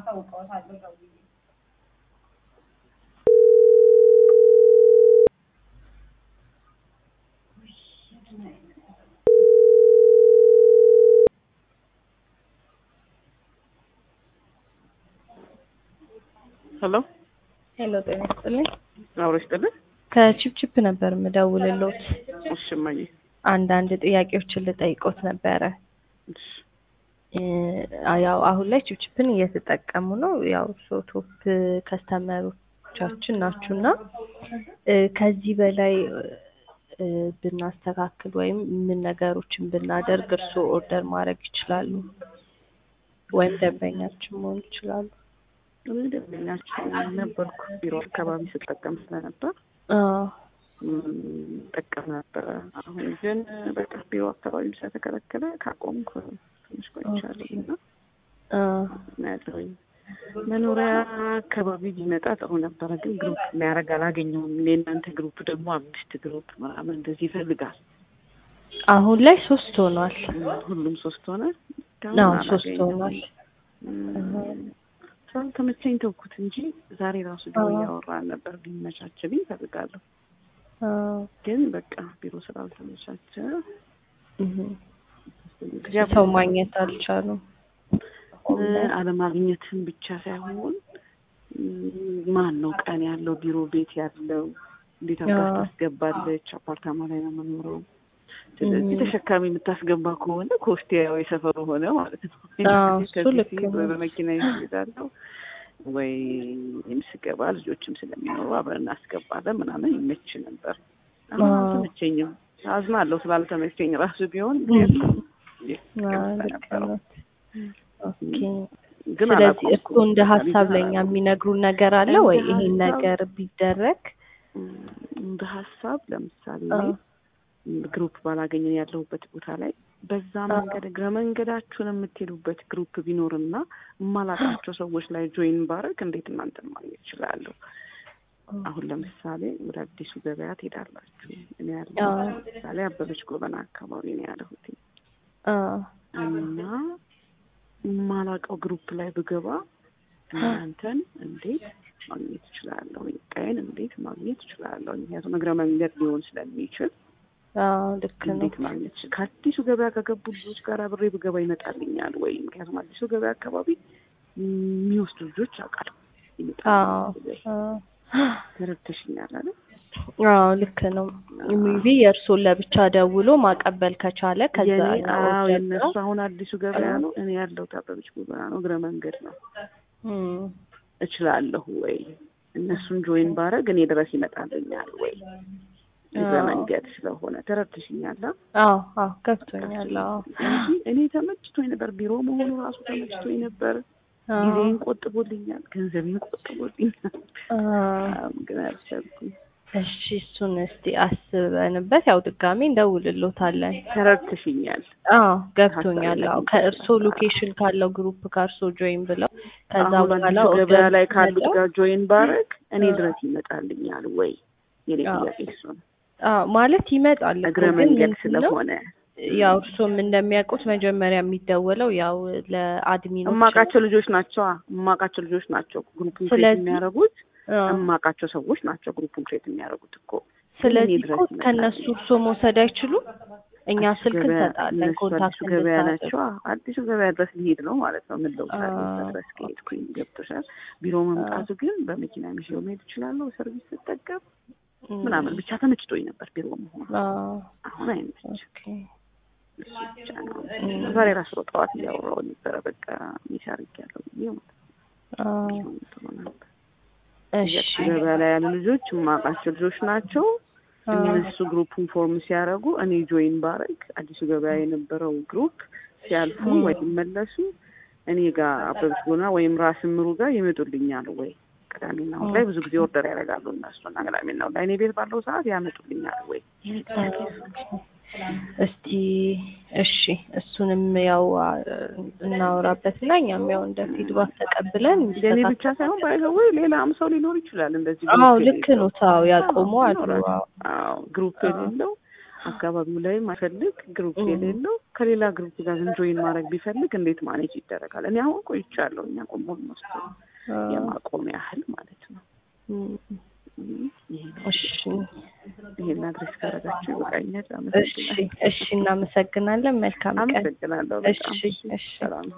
Hello? Hello, ጤና ይስጥልኝ። አውሪሽ ተበል ከቺፕቺፕ ነበር የምደውልልዎት። እሺ ማይ አንዳንድ ጥያቄዎችን ልጠይቅዎት ነበረ። እሺ ያው አሁን ላይ ቺፕቺፕን እየተጠቀሙ ነው። ያው ቶፕ ከስተመሮቻችን ናችሁና ከዚህ በላይ ብናስተካክል ወይም ምን ነገሮችን ብናደርግ እርስዎ ኦርደር ማድረግ ይችላሉ ወይም ደንበኛችን መሆን ይችላሉ? እኔ ደንበኛችን ነበርኩ ቢሮ አካባቢ ስጠቀም ስለነበር ጠቀም ነበር። አሁን ግን በቃ ቢሮ አካባቢ ስለተከለከለ ካቆምኩ ትንሽ ቆይቻለሁና መኖሪያ አካባቢ ቢመጣ ጥሩ ነበረ። ግን ግሩፕ የሚያደርግ አላገኘሁም። የእናንተ ግሩፕ ደግሞ 5 ግሩፕ ምናምን እንደዚህ ይፈልጋል። አሁን ላይ 3 ሆኗል። ሁሉም 3 ሆነ? አዎ 3 ሆኗል። ሰው ተመቸኝ ተውኩት እንጂ ዛሬ ራሱ ቢሮ እያወራን ነበር። ሊመቻችልኝ እፈልጋለሁ። ግን በቃ ቢሮ ስላልተመቻቸ ሰው ማግኘት አልቻሉም። አለማግኘትን ብቻ ሳይሆን ማን ነው ቀን ያለው ቢሮ ቤት ያለው እንዴት አስገባለች? አፓርታማ ላይ ነው የምኖረው። ስለዚህ ተሸካሚ የምታስገባ ከሆነ ኮስቲያው የሰፈሩ ሆነ ማለት ነው። በመኪና ይሄዳለሁ ወይ የምስገባ ልጆችም ስለሚኖሩ አብረን እናስገባለን ምናምን ይመች ነበር። አሁን አልተመቸኝም። አዝናለሁ ስላልተመቸኝ ራሱ ቢሆን ግን ስለዚህ እኮ እንደ ሀሳብ ለኛ የሚነግሩን ነገር አለ ወይ? ይሄን ነገር ቢደረግ እንደ ሀሳብ ለምሳሌ ግሩፕ ባላገኘን ያለሁበት ቦታ ላይ በዛ መንገድ እግረ መንገዳችሁን የምትሄዱበት ግሩፕ ቢኖርና ማላቃቸው ሰዎች ላይ ጆይን ባረግ እንዴት እናንተን ማግኘት ይችላሉ? አሁን ለምሳሌ ወደ አዲሱ ገበያ ትሄዳላችሁ። እኔ ያለው ለምሳሌ አበበች ጎበና አካባቢ ነው ያለሁት እና ማላቀው ግሩፕ ላይ ብገባ እናንተን እንዴት ማግኘት ይችላሉ? ቀይን እንዴት ማግኘት ይችላሉ? ምክንያቱም እግረ መንገድ ሊሆን ስለሚችል ልክ ነው። እንዴት ማግኘት ከአዲሱ ገበያ ከገቡ ልጆች ጋር አብሬ ብገባ ይመጣልኛል ወይ? ምክንያቱም አዲሱ ገበያ አካባቢ የሚወስዱ ልጆች አውቃለሁ ይመጣል። ተረድተሽኛል አይደል? ልክ ነው። ሜቢ የእርሶን ለብቻ ደውሎ ማቀበል ከቻለ ከዛ የእነሱ አሁን አዲሱ ገበያ ነው። እኔ ያለው አበበች ጎበና ነው። እግረ መንገድ ነው። እችላለሁ ወይ? እነሱን ጆይን ባረግ እኔ ድረስ ይመጣልኛል ወይ? በመንገድ ስለሆነ ተረድተሽኛል? ገብቶኛል። እኔ ተመችቶኝ ነበር። ቢሮ መሆኑ ራሱ ተመችቶኝ ነበር። ጊዜን ቆጥቦልኛል፣ ገንዘቤን ቆጥቦልኛል። ግን አልቻልኩም። እሺ እሱን እስቲ አስበንበት ያው ድጋሜ እንደውልልዎታለን። ተረድተሽኛል? ገብቶኛል። ከእርሶ ሎኬሽን ካለው ግሩፕ ከእርሶ ጆይን ብለው ከዛ በኋላ ገበያ ላይ ካሉት ጋር ጆይን ባረግ እኔ ድረስ ይመጣልኛል ወይ? የኔ ጥያቄ እሱ ነው። ማለት ይመጣል እግረ መንገድ ስለሆነ ያው እርሶም እንደሚያውቁት መጀመሪያ የሚደወለው ያው ለአድሚኖች እማቃቸው ልጆች ናቸው ግሩፕ ክሬት የሚያደርጉት እማቃቸው ሰዎች ናቸው ግሩፕ ክሬት የሚያደርጉት እኮ። ስለዚህ እኮ ከነሱ እርሶ መውሰድ አይችሉም? እኛ ስልክ እንሰጣለን፣ ኮንታክት ገበያ ናቸው። አዲሱ ገበያ ድረስ ሊሄድ ነው ማለት ነው። ምን ለውጣል? ድረስ ከሄድኩኝ ገብቶሻል። ቢሮ መምጣቱ ግን በመኪና ሚሽው መሄድ እችላለሁ። ሰርቪስ ተጠቀም ምናምን ብቻ ተመችቶኝ ነበር ቢሮ መሆን። አሁን አይመችም። ብቻ ነው ዛሬ ራስ ወጣት ያወራው ነበር። በቃ ሚሻርክ ያለው እሺ ገበያ ላይ ያሉ ልጆች ማቃቸው ልጆች ናቸው። እነሱ ግሩፑን ፎርም ሲያደርጉ እኔ ጆይን ባረግ አዲሱ ገበያ የነበረው ግሩፕ ሲያልፉ ወይ ይመለሱ እኔ ጋር አበበች ጎበና ወይም ራስ ምሩ ጋር ይመጡልኛል ወይ? ቅዳሜና እሑድ ላይ ብዙ ጊዜ ኦርደር ያደርጋሉ እነሱና ቅዳሜና እሑድ ላይ እኔ ቤት ባለው ሰዓት ያመጡልኛል ወይ? እስቲ እሺ እሱንም ያው እናወራበትና እኛም ያው እንደ ፊድባክ ተቀብለን ለኔ ብቻ ሳይሆን ባይዘው ሌላም ሰው ሊኖር ይችላል እንደዚህ ልክ ነው። ያቆሙ አሉ። ግሩፕ የሌለው አካባቢው ላይ ማፈልግ ግሩፕ የሌለው ከሌላ ግሩፕ ጋር ጆይን ማድረግ ቢፈልግ እንዴት ማኔጅ ይደረጋል? እኔ አሁን ቆይቻለሁ እኛ ቆሞን መስሎ የማቆም ያህል ማለት ነው። እሺ ይሄን አድሬስ ካደረጋችሁ ይበቃኛል። እሺ እናመሰግናለን። መልካም ቀን። አመሰግናለሁ። እሺ እሺ። ሰላም